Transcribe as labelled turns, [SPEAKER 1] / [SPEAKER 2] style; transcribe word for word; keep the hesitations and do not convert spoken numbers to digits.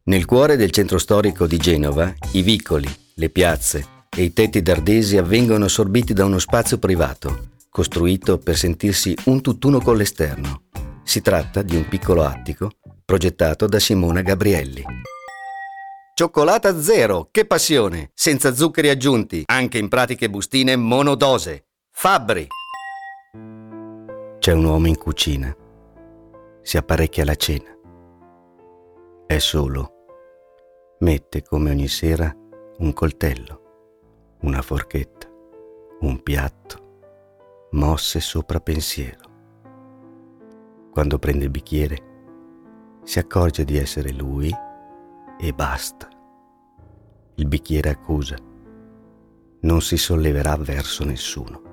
[SPEAKER 1] Nel cuore del centro storico di Genova, i vicoli, le piazze e i tetti d'Ardesi avvengono assorbiti da uno spazio privato, costruito per sentirsi un tutt'uno con l'esterno. Si tratta di un piccolo attico progettato da Simona Gabrielli. Cioccolata zero, che passione! Senza zuccheri aggiunti, anche in pratiche bustine monodose. Fabbri! C'è un uomo in cucina. Si apparecchia la cena. È solo. Mette come ogni sera un coltello, una forchetta, un piatto, mosse sopra pensiero. Quando prende il bicchiere, si accorge di essere lui e basta. Il bicchiere accusa. Non si solleverà verso nessuno.